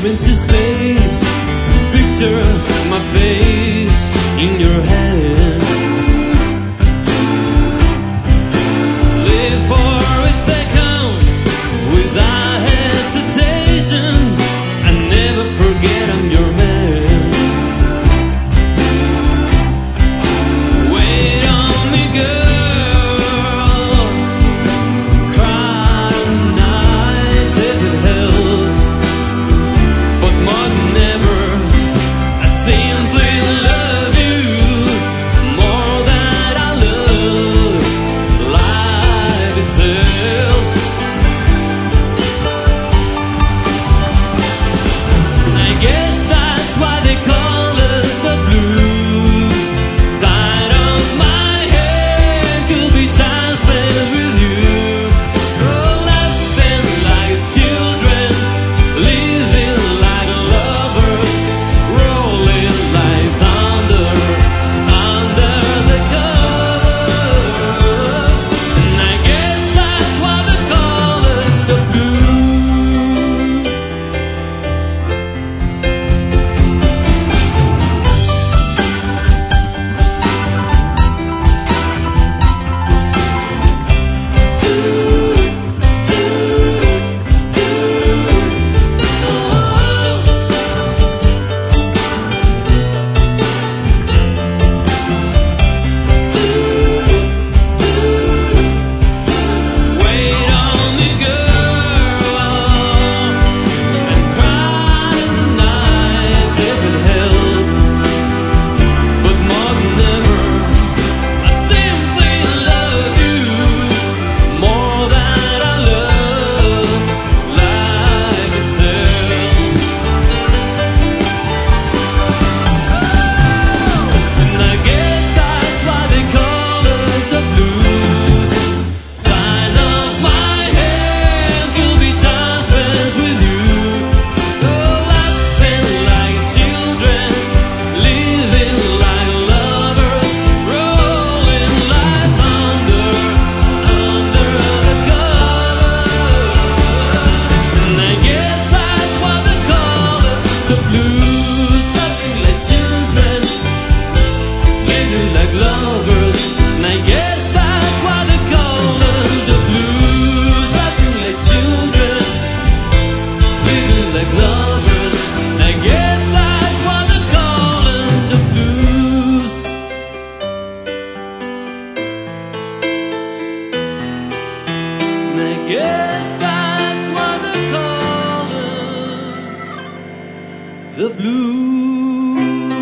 stare into space. Picture my face in your hand. Live for a second without hesitation. I never forget I'm your man. Wait on me, girl. Cry on the nights if it helps. But more than ever, I simply love you more than I love life itself. I guess that's why they call it the blues. Tied up my head, could be time spent with you. Oh, laughing like children, living like lovers, rolling like thunder under the covers. And I guess that's why they call it the blues. Wait on me, girl, and cry in the nights if it helps. But more than ever, I simply love you more than I love life itself. And I guess that's why they call it the blues. Tying up my hands, could be time spent with you. Oh, laughing like children, living like lovers, rolling like thunder under the covers. And I guess that's why they call it the blues. Laughing like children, living like lovers. And I guess that's why they call it the blues. Laughing like children, living like lovers. I guess that's why they call it the blues. And I guess that's why they call it the blues.